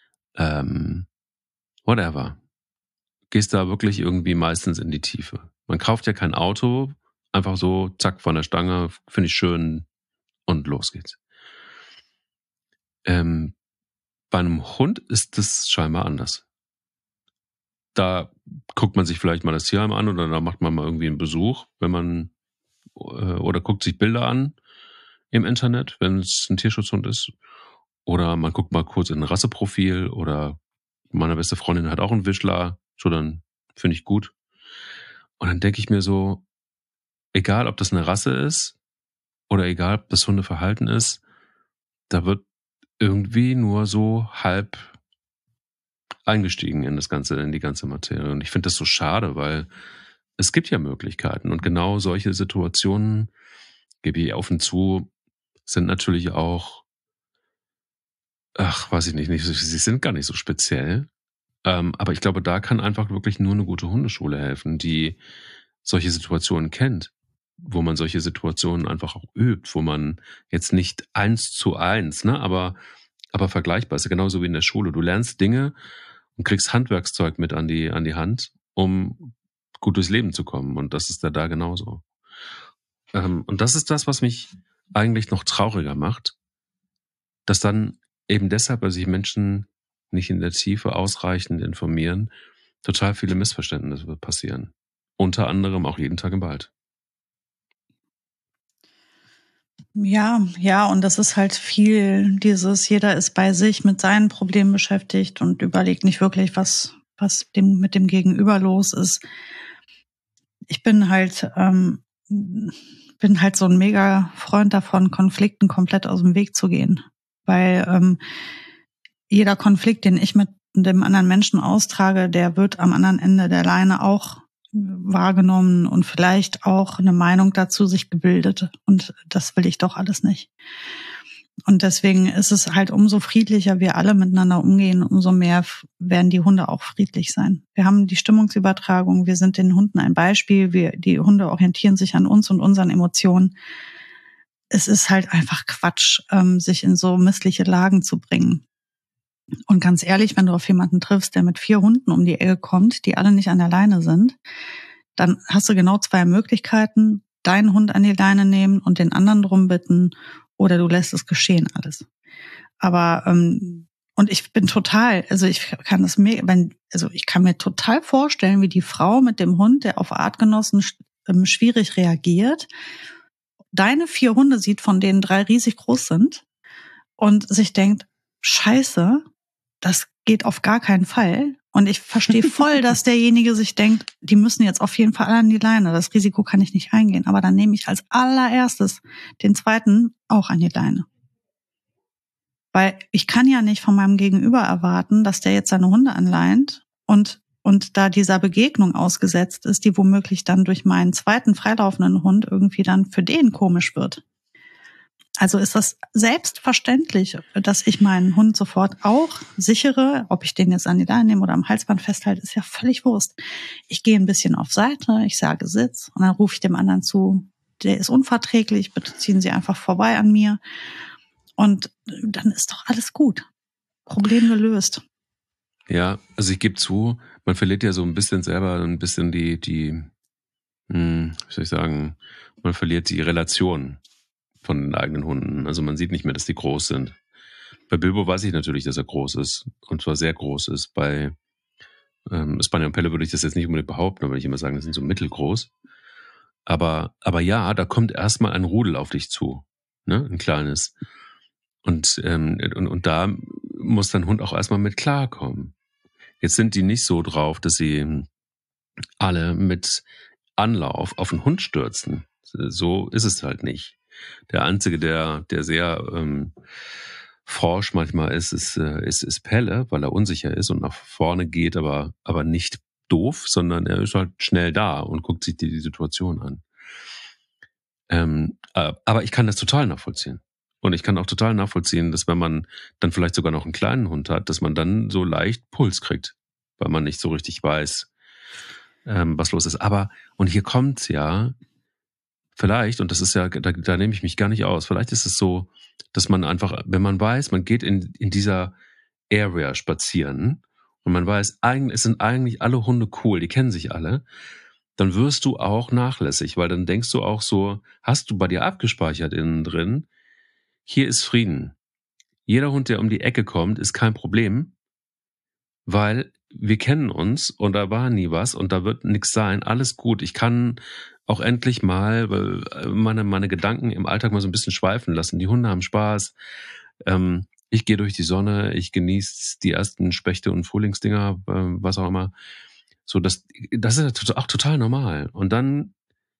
whatever. Gehst da wirklich irgendwie meistens in die Tiefe. Man kauft ja kein Auto, einfach so, zack, von der Stange, finde ich schön und los geht's. Bei einem Hund ist das scheinbar anders. Da guckt man sich vielleicht mal das Tierheim an oder da macht man mal irgendwie einen Besuch, wenn man oder guckt sich Bilder an im Internet, wenn es ein Tierschutzhund ist. Oder man guckt mal kurz in ein Rasseprofil oder meine beste Freundin hat auch einen Wischler, so dann finde ich gut. Und dann denke ich mir so, egal ob das eine Rasse ist oder egal ob das Hundeverhalten ist, da wird irgendwie nur so halb eingestiegen in die ganze Materie. Und ich finde das so schade, weil es gibt ja Möglichkeiten. Und genau solche Situationen, gebe ich offen zu, sind natürlich auch, weiß ich nicht, sie sind gar nicht so speziell. Aber ich glaube, da kann einfach wirklich nur eine gute Hundeschule helfen, die solche Situationen kennt, wo man solche Situationen einfach auch übt, wo man jetzt nicht 1:1, ne, aber vergleichbar ist, genauso wie in der Schule. Du lernst Dinge und kriegst Handwerkszeug mit an die Hand, um gut durchs Leben zu kommen. Und das ist da genauso. Und das ist das, was mich eigentlich noch trauriger macht, dass dann eben deshalb, weil sich Menschen nicht in der Tiefe ausreichend informieren, total viele Missverständnisse passieren. Unter anderem auch jeden Tag im Wald. Ja, und das ist halt viel jeder ist bei sich mit seinen Problemen beschäftigt und überlegt nicht wirklich, was mit dem Gegenüber los ist. Ich bin halt so ein mega Freund davon, Konflikten komplett aus dem Weg zu gehen, weil jeder Konflikt, den ich mit dem anderen Menschen austrage, der wird am anderen Ende der Leine auch wahrgenommen und vielleicht auch eine Meinung dazu sich gebildet. Und das will ich doch alles nicht. Und deswegen ist es halt, umso friedlicher wir alle miteinander umgehen, umso mehr werden die Hunde auch friedlich sein. Wir haben die Stimmungsübertragung, wir sind den Hunden ein Beispiel, die Hunde orientieren sich an uns und unseren Emotionen. Es ist halt einfach Quatsch, sich in so missliche Lagen zu bringen. Und ganz ehrlich, wenn du auf jemanden triffst, der mit 4 Hunden um die Ecke kommt, die alle nicht an der Leine sind, dann hast du genau 2 Möglichkeiten: deinen Hund an die Leine nehmen und den anderen drum bitten, oder du lässt es geschehen alles. Aber und ich bin total, ich kann mir total vorstellen, wie die Frau mit dem Hund, der auf Artgenossen schwierig reagiert, deine 4 Hunde sieht, von denen 3 riesig groß sind und sich denkt: Scheiße, das geht auf gar keinen Fall. Und ich verstehe voll, dass derjenige sich denkt, die müssen jetzt auf jeden Fall alle an die Leine. Das Risiko kann ich nicht eingehen. Aber dann nehme ich als allererstes den zweiten auch an die Leine. Weil ich kann ja nicht von meinem Gegenüber erwarten, dass der jetzt seine Hunde anleint und da dieser Begegnung ausgesetzt ist, die womöglich dann durch meinen zweiten freilaufenden Hund irgendwie dann für den komisch wird. Also ist das selbstverständlich, dass ich meinen Hund sofort auch sichere, ob ich den jetzt an die Leine nehme oder am Halsband festhalte, ist ja völlig Wurst. Ich gehe ein bisschen auf Seite, ich sage Sitz und dann rufe ich dem anderen zu, der ist unverträglich, bitte ziehen Sie einfach vorbei an mir. Und dann ist doch alles gut. Problem gelöst. Ja, also ich gebe zu, man verliert ja so ein bisschen selber ein bisschen wie soll ich sagen, man verliert die Relation von den eigenen Hunden. Also man sieht nicht mehr, dass die groß sind. Bei Bilbo weiß ich natürlich, dass er groß ist und zwar sehr groß ist. Bei Spaniel und Pelle würde ich das jetzt nicht unbedingt behaupten, da würde ich immer sagen, das sind so mittelgroß. Aber ja, da kommt erstmal ein Rudel auf dich zu, ne, ein kleines. Und da muss dein Hund auch erstmal mit klarkommen. Jetzt sind die nicht so drauf, dass sie alle mit Anlauf auf den Hund stürzen. So ist es halt nicht. Der Einzige, der sehr forsch manchmal ist Pelle, weil er unsicher ist und nach vorne geht, aber nicht doof, sondern er ist halt schnell da und guckt sich die Situation an. Aber ich kann das total nachvollziehen. Und ich kann auch total nachvollziehen, dass wenn man dann vielleicht sogar noch einen kleinen Hund hat, dass man dann so leicht Puls kriegt, weil man nicht so richtig weiß, was los ist. Aber, und hier kommt's ja, vielleicht, und das ist ja, da nehme ich mich gar nicht aus, vielleicht ist es so, dass man einfach, wenn man weiß, man geht in dieser Area spazieren und man weiß, es sind eigentlich alle Hunde cool, die kennen sich alle, dann wirst du auch nachlässig, weil dann denkst du auch so, hast du bei dir abgespeichert innen drin, hier ist Frieden. Jeder Hund, der um die Ecke kommt, ist kein Problem, weil wir kennen uns und da war nie was und da wird nichts sein, alles gut. Ich kann auch endlich mal meine Gedanken im Alltag mal so ein bisschen schweifen lassen. Die Hunde haben Spaß. Ich gehe durch die Sonne, ich genieße die ersten Spechte und Frühlingsdinger, was auch immer. So, das ist auch total normal. Und dann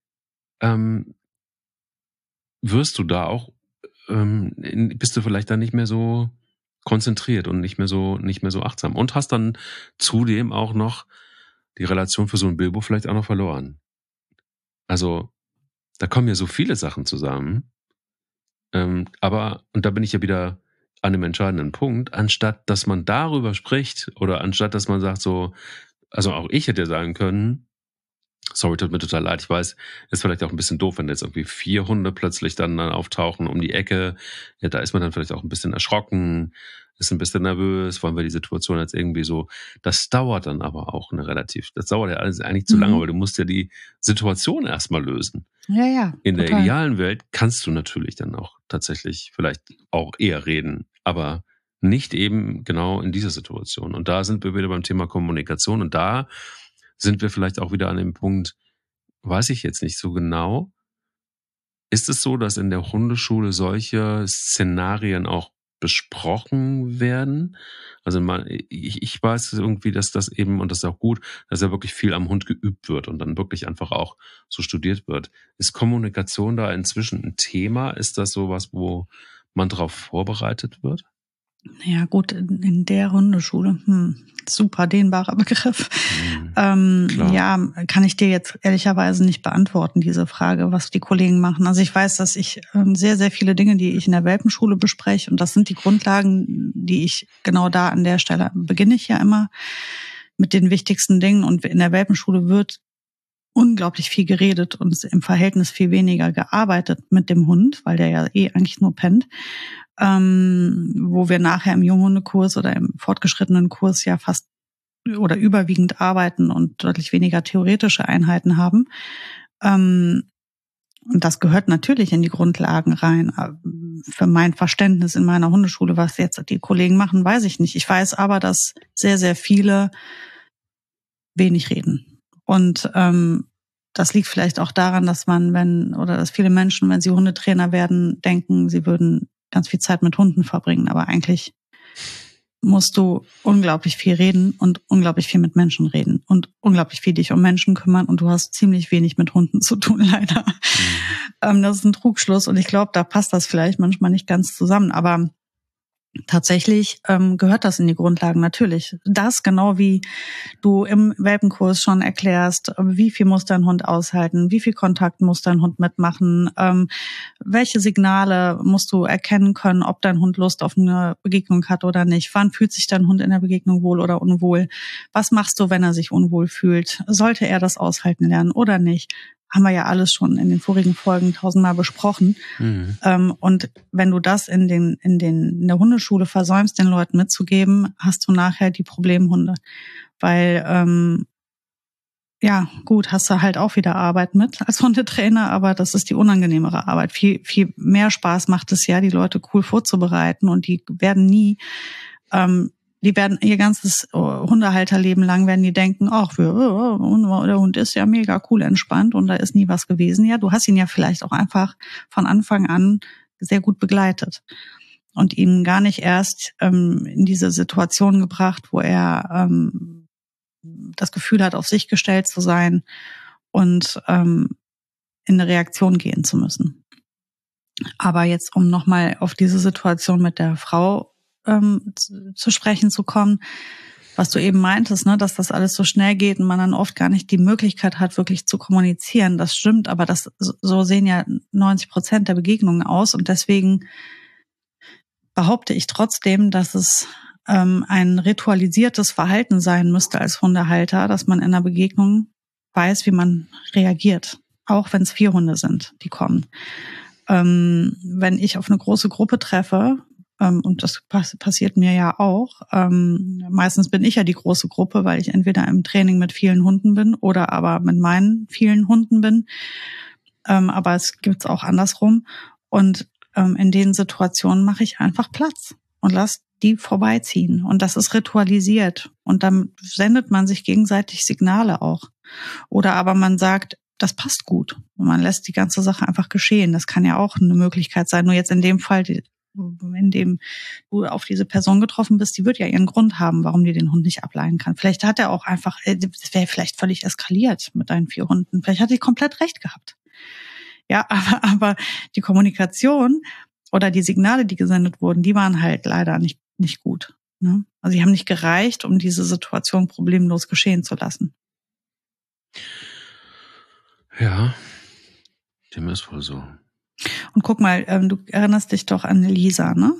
wirst du da auch, bist du vielleicht dann nicht mehr so konzentriert und nicht mehr so achtsam und hast dann zudem auch noch die Relation für so ein Bilbo vielleicht auch noch verloren. Also da kommen ja so viele Sachen zusammen. Aber, und da bin ich ja wieder an dem entscheidenden Punkt, anstatt dass man darüber spricht oder anstatt dass man sagt so, also auch ich hätte ja sagen können, sorry, tut mir total leid, ich weiß, ist vielleicht auch ein bisschen doof, wenn jetzt irgendwie 4 Hunde plötzlich dann auftauchen um die Ecke. Ja, da ist man dann vielleicht auch ein bisschen erschrocken, ist ein bisschen nervös, wollen wir die Situation jetzt irgendwie so. Das dauert dann aber auch das dauert ja alles eigentlich zu lange, weil du musst ja die Situation erstmal lösen. Ja. In der idealen Welt kannst du natürlich dann auch tatsächlich vielleicht auch eher reden, aber nicht eben genau in dieser Situation. Und da sind wir wieder beim Thema Kommunikation und da sind wir vielleicht auch wieder an dem Punkt, weiß ich jetzt nicht so genau, Ist es so, dass in der Hundeschule solche Szenarien auch besprochen werden? Also ich weiß irgendwie, dass das eben, und das ist auch gut, dass ja wirklich viel am Hund geübt wird und dann wirklich einfach auch so studiert wird. Ist Kommunikation da inzwischen ein Thema? Ist das sowas, wo man drauf vorbereitet wird? Ja gut, in der Hundeschule, super dehnbarer Begriff. Klar. Ja, kann ich dir jetzt ehrlicherweise nicht beantworten, diese Frage, was die Kollegen machen. Also ich weiß, dass ich sehr, sehr viele Dinge, die ich in der Welpenschule bespreche, und das sind die Grundlagen, die ich genau da an der Stelle beginne ich ja immer mit den wichtigsten Dingen. Und in der Welpenschule wird unglaublich viel geredet und im Verhältnis viel weniger gearbeitet mit dem Hund, weil der ja eigentlich nur pennt. Wo wir nachher im Junghundekurs oder im fortgeschrittenen Kurs ja fast oder überwiegend arbeiten und deutlich weniger theoretische Einheiten haben. Und das gehört natürlich in die Grundlagen rein. Für mein Verständnis in meiner Hundeschule, was jetzt die Kollegen machen, weiß ich nicht. Ich weiß aber, dass sehr, sehr viele wenig reden. Und das liegt vielleicht auch daran, dass dass viele Menschen, wenn sie Hundetrainer werden, denken, sie würden ganz viel Zeit mit Hunden verbringen. Aber eigentlich musst du unglaublich viel reden und unglaublich viel mit Menschen reden und unglaublich viel dich um Menschen kümmern, und du hast ziemlich wenig mit Hunden zu tun, leider. Das ist ein Trugschluss, und ich glaube, da passt das vielleicht manchmal nicht ganz zusammen, aber tatsächlich gehört das in die Grundlagen natürlich. Das genau wie du im Welpenkurs schon erklärst, wie viel muss dein Hund aushalten, wie viel Kontakt muss dein Hund mitmachen, welche Signale musst du erkennen können, ob dein Hund Lust auf eine Begegnung hat oder nicht, wann fühlt sich dein Hund in der Begegnung wohl oder unwohl, was machst du, wenn er sich unwohl fühlt, sollte er das aushalten lernen oder nicht. Haben wir ja alles schon in den vorigen Folgen 1000-mal besprochen. Und wenn du das in der Hundeschule versäumst, den Leuten mitzugeben, hast du nachher die Problemhunde. Weil, ja, gut, hast du halt auch wieder Arbeit mit als Hundetrainer, aber das ist die unangenehmere Arbeit. Viel, viel mehr Spaß macht es ja, die Leute cool vorzubereiten, und die werden die werden ihr ganzes Hundehalterleben lang werden die denken, ach, der Hund ist ja mega cool entspannt und da ist nie was gewesen. Ja, du hast ihn ja vielleicht auch einfach von Anfang an sehr gut begleitet und ihn gar nicht erst in diese Situation gebracht, wo er das Gefühl hat, auf sich gestellt zu sein und in eine Reaktion gehen zu müssen. Aber jetzt, um nochmal auf diese Situation mit der Frau zu sprechen zu kommen, was du eben meintest, ne, dass das alles so schnell geht und man dann oft gar nicht die Möglichkeit hat, wirklich zu kommunizieren. Das stimmt, aber so sehen ja 90% der Begegnungen aus, und deswegen behaupte ich trotzdem, dass es ein ritualisiertes Verhalten sein müsste als Hundehalter, dass man in einer Begegnung weiß, wie man reagiert, auch wenn es 4 Hunde sind, die kommen. Wenn ich auf eine große Gruppe treffe, und das passiert mir ja auch. Meistens bin ich ja die große Gruppe, weil ich entweder im Training mit vielen Hunden bin oder aber mit meinen vielen Hunden bin. Aber es gibt's auch andersrum. Und in den Situationen mache ich einfach Platz und lasse die vorbeiziehen. Und das ist ritualisiert. Und dann sendet man sich gegenseitig Signale auch. Oder aber man sagt, das passt gut. Und man lässt die ganze Sache einfach geschehen. Das kann ja auch eine Möglichkeit sein. Nur jetzt in dem Fall, in dem du auf diese Person getroffen bist, die wird ja ihren Grund haben, warum die den Hund nicht ableihen kann. Vielleicht hat er auch einfach, das wäre vielleicht völlig eskaliert mit deinen 4 Hunden. Vielleicht hat er komplett recht gehabt. Ja, aber die Kommunikation oder die Signale, die gesendet wurden, die waren halt leider nicht gut. Ne? Also die haben nicht gereicht, um diese Situation problemlos geschehen zu lassen. Ja, dem ist wohl so. Und guck mal, du erinnerst dich doch an Lisa, ne?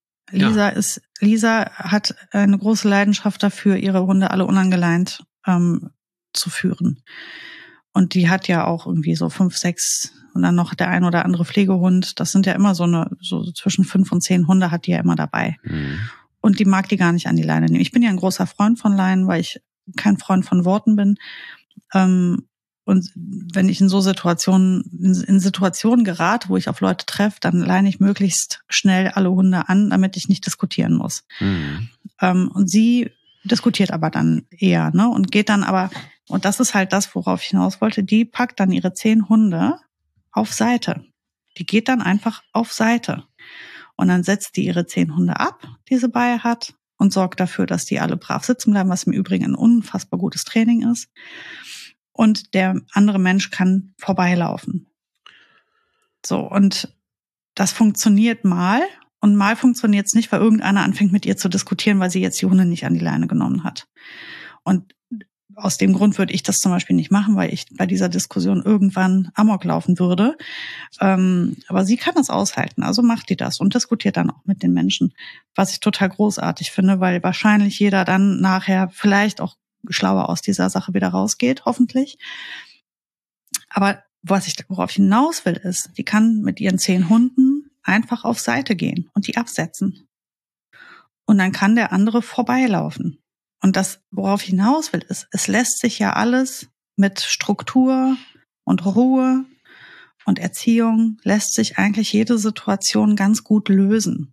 Lisa hat eine große Leidenschaft dafür, ihre Hunde alle unangeleint zu führen. Und die hat ja auch irgendwie so 5, 6 und dann noch der ein oder andere Pflegehund. Das sind ja immer so zwischen 5 und 10 Hunde hat die ja immer dabei. Und die mag die gar nicht an die Leine nehmen. Ich bin ja ein großer Freund von Leinen, weil ich kein Freund von Worten bin. Und wenn ich in so in Situationen gerate, wo ich auf Leute treffe, dann leine ich möglichst schnell alle Hunde an, damit ich nicht diskutieren muss. Und sie diskutiert aber dann eher, ne? Und geht dann aber, und das ist halt das, worauf ich hinaus wollte, die packt dann ihre 10 Hunde auf Seite. Die geht dann einfach auf Seite. Und dann setzt die ihre 10 Hunde ab, die sie bei ihr hat, und sorgt dafür, dass die alle brav sitzen bleiben, was im Übrigen ein unfassbar gutes Training ist. Und der andere Mensch kann vorbeilaufen. So, und das funktioniert mal. Und mal funktioniert es nicht, weil irgendeiner anfängt mit ihr zu diskutieren, weil sie jetzt die Hunde nicht an die Leine genommen hat. Und aus dem Grund würde ich das zum Beispiel nicht machen, weil ich bei dieser Diskussion irgendwann Amok laufen würde. Aber sie kann das aushalten, also macht die das und diskutiert dann auch mit den Menschen, was ich total großartig finde, weil wahrscheinlich jeder dann nachher vielleicht auch schlauer aus dieser Sache wieder rausgeht, hoffentlich. Aber worauf ich hinaus will, ist, die kann mit ihren 10 Hunden einfach auf Seite gehen und die absetzen. Und dann kann der andere vorbeilaufen. Und das, worauf ich hinaus will, ist, es lässt sich ja alles mit Struktur und Ruhe und Erziehung, lässt sich eigentlich jede Situation ganz gut lösen.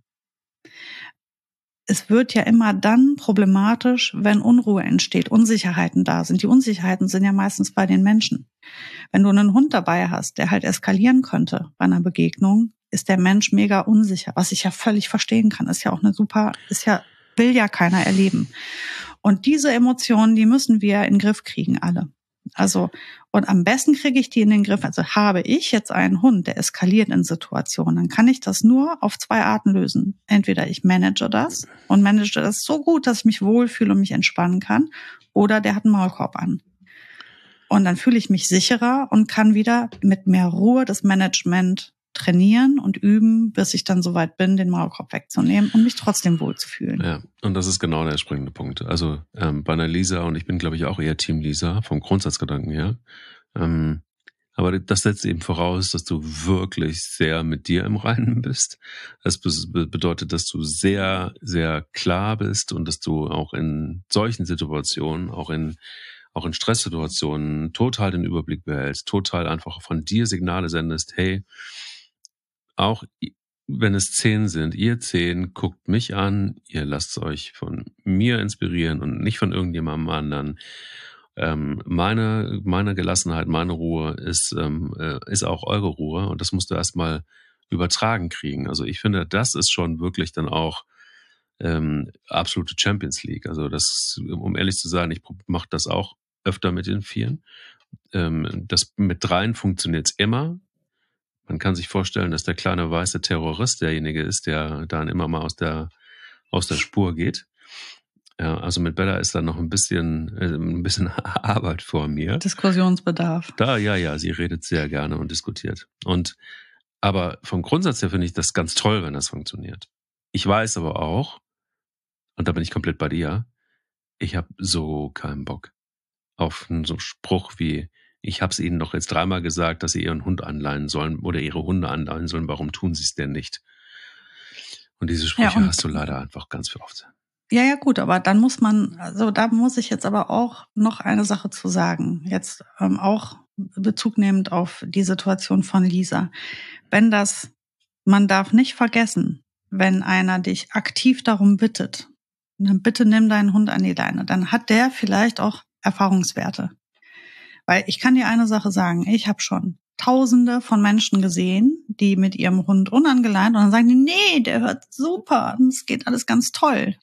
Es wird ja immer dann problematisch, wenn Unruhe entsteht, Unsicherheiten da sind. Die Unsicherheiten sind ja meistens bei den Menschen. Wenn du einen Hund dabei hast, der halt eskalieren könnte bei einer Begegnung, ist der Mensch mega unsicher, was ich ja völlig verstehen kann. Ist ja auch will ja keiner erleben. Und diese Emotionen, die müssen wir in den Griff kriegen, alle. Also, und am besten kriege ich die in den Griff. Also habe ich jetzt einen Hund, der eskaliert in Situationen, dann kann ich das nur auf 2 Arten lösen. Entweder ich manage das und manage das so gut, dass ich mich wohlfühle und mich entspannen kann, oder der hat einen Maulkorb an. Und dann fühle ich mich sicherer und kann wieder mit mehr Ruhe das Management trainieren und üben, bis ich dann soweit bin, den Maulkorb wegzunehmen und mich trotzdem wohlzufühlen. Ja, und das ist genau der springende Punkt. Also bei einer Lisa, und ich bin, glaube ich, auch eher Team Lisa, vom Grundsatzgedanken her. Aber das setzt eben voraus, dass du wirklich sehr mit dir im Reinen bist. Das bedeutet, dass du sehr, sehr klar bist und dass du auch in solchen Situationen, auch in Stresssituationen total den Überblick behältst, total einfach von dir Signale sendest, hey, auch wenn es 10 sind, ihr 10 guckt mich an, ihr lasst euch von mir inspirieren und nicht von irgendjemandem anderen. Meine Gelassenheit, meine Ruhe ist auch eure Ruhe und das musst du erstmal übertragen kriegen. Also ich finde, das ist schon wirklich dann auch absolute Champions League. Also das, um ehrlich zu sein, ich mache das auch öfter mit den 4. Das mit 3 funktioniert immer. Man kann sich vorstellen, dass der kleine weiße Terrorist derjenige ist, der dann immer mal aus der Spur geht. Ja, also mit Bella ist da noch ein bisschen Arbeit vor mir. Diskussionsbedarf. Ja, sie redet sehr gerne und diskutiert. Aber vom Grundsatz her finde ich das ganz toll, wenn das funktioniert. Ich weiß aber auch, und da bin ich komplett bei dir, ich habe so keinen Bock auf so einen Spruch wie, ich habe es Ihnen doch jetzt 3-mal gesagt, dass Sie Ihren Hund anleihen sollen oder Ihre Hunde anleihen sollen. Warum tun Sie es denn nicht? Und diese Sprüche hast du leider einfach ganz oft. Ja, gut, aber dann da muss ich jetzt aber auch noch eine Sache zu sagen. Jetzt auch Bezug nehmend auf die Situation von Lisa. Man darf nicht vergessen, wenn einer dich aktiv darum bittet, dann bitte nimm deinen Hund an die Leine, dann hat der vielleicht auch Erfahrungswerte. Weil ich kann dir eine Sache sagen, ich habe schon Tausende von Menschen gesehen, die mit ihrem Hund unangeleint und dann sagen die, nee, der hört super, es geht alles ganz toll.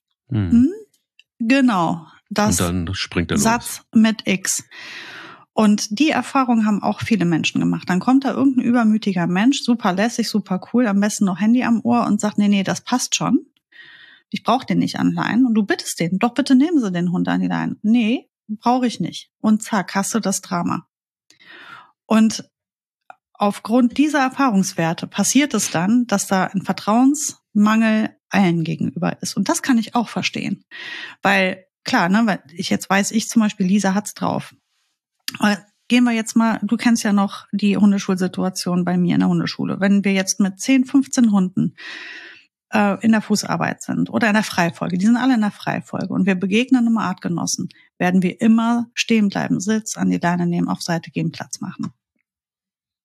Genau, das und dann springt er Satz los. mit X. Und die Erfahrung haben auch viele Menschen gemacht. Dann kommt da irgendein übermütiger Mensch, super lässig, super cool, am besten noch Handy am Ohr und sagt, nee, das passt schon. Ich brauche den nicht anleihen. Und du bittest den, doch bitte nehmen Sie den Hund an die Leine. Nee, brauche ich nicht. Und zack, hast du das Drama. Und aufgrund dieser Erfahrungswerte passiert es dann, dass da ein Vertrauensmangel allen gegenüber ist. Und das kann ich auch verstehen. Weil, klar, weil ich zum Beispiel, Lisa hat's drauf. Aber gehen wir jetzt mal, du kennst ja noch die Hundeschulsituation bei mir in der Hundeschule. Wenn wir jetzt mit 10, 15 Hunden in der Fußarbeit sind oder in der Freifolge, die sind alle in der Freifolge und wir begegnen einem Artgenossen, werden wir immer stehen bleiben, Sitz an die Leine nehmen, auf Seite gehen, Platz machen.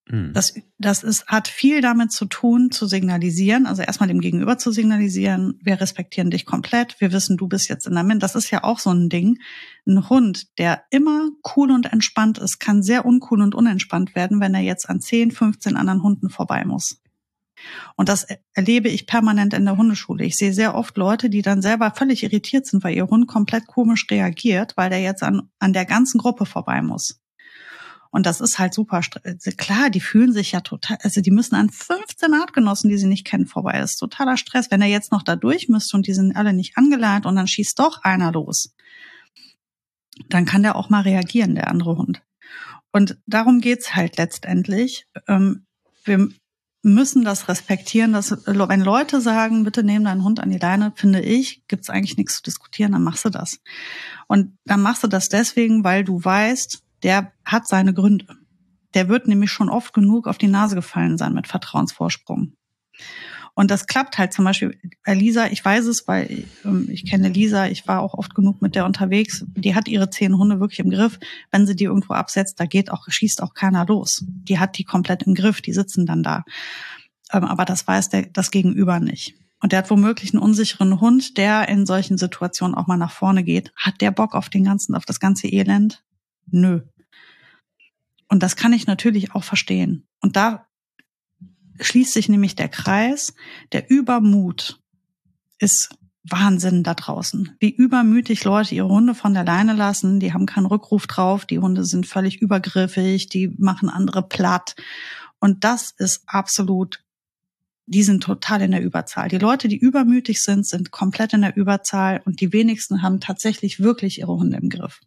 Hat viel damit zu tun, zu signalisieren, also erstmal dem Gegenüber zu signalisieren, wir respektieren dich komplett, wir wissen, du bist jetzt in der Mitte. Das ist ja auch so ein Ding. Ein Hund, der immer cool und entspannt ist, kann sehr uncool und unentspannt werden, wenn er jetzt an 10, 15 anderen Hunden vorbei muss. Und das erlebe ich permanent in der Hundeschule. Ich sehe sehr oft Leute, die dann selber völlig irritiert sind, weil ihr Hund komplett komisch reagiert, weil der jetzt an der ganzen Gruppe vorbei muss. Und das ist halt super. Klar, die fühlen sich ja total, also die müssen an 15 Artgenossen, die sie nicht kennen, vorbei. Das ist totaler Stress. Wenn er jetzt noch da durch müsste und die sind alle nicht angelernt und dann schießt doch einer los, dann kann der auch mal reagieren, der andere Hund. Und darum geht's halt letztendlich. Wir müssen das respektieren, dass wenn Leute sagen, bitte nehm deinen Hund an die Leine, finde ich, gibt's eigentlich nichts zu diskutieren, dann machst du das. Und dann machst du das deswegen, weil du weißt, der hat seine Gründe. Der wird nämlich schon oft genug auf die Nase gefallen sein mit Vertrauensvorsprung. Und das klappt halt zum Beispiel bei Lisa, ich weiß es, weil ich kenne Lisa, ich war auch oft genug mit der unterwegs, die hat ihre 10 Hunde wirklich im Griff. Wenn sie die irgendwo absetzt, schießt auch keiner los. Die hat die komplett im Griff, die sitzen dann da. Aber das weiß das Gegenüber nicht. Und der hat womöglich einen unsicheren Hund, der in solchen Situationen auch mal nach vorne geht. Hat der Bock auf das ganze Elend? Nö. Und das kann ich natürlich auch verstehen. Und da schließt sich nämlich der Kreis. Der Übermut ist Wahnsinn da draußen. Wie übermütig Leute ihre Hunde von der Leine lassen. Die haben keinen Rückruf drauf. Die Hunde sind völlig übergriffig. Die machen andere platt. Und das ist die sind total in der Überzahl. Die Leute, die übermütig sind komplett in der Überzahl. Und die wenigsten haben tatsächlich wirklich ihre Hunde im Griff.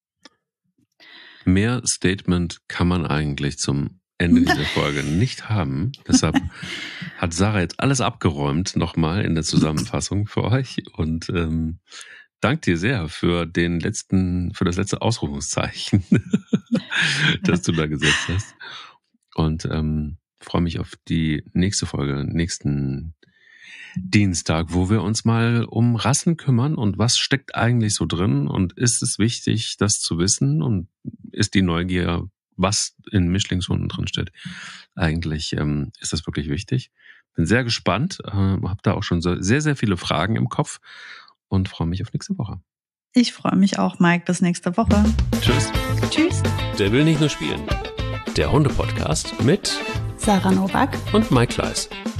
Mehr Statement kann man eigentlich zum Ende dieser Folge nicht haben. Deshalb hat Sarah jetzt alles abgeräumt, nochmal in der Zusammenfassung für euch. Und danke dir sehr für das letzte Ausrufungszeichen, das du da gesetzt hast. Und freue mich auf die nächste Folge, nächsten Dienstag, wo wir uns mal um Rassen kümmern und was steckt eigentlich so drin und ist es wichtig, das zu wissen und ist die Neugier, was in Mischlingshunden drin steht, eigentlich ist das wirklich wichtig. Bin sehr gespannt, habe da auch schon sehr, sehr viele Fragen im Kopf und freue mich auf nächste Woche. Ich freue mich auch, Mike. Bis nächste Woche. Tschüss. Tschüss. Der will nicht nur spielen. Der Hunde-Podcast mit Sarah Nowak und Mike Kleiss.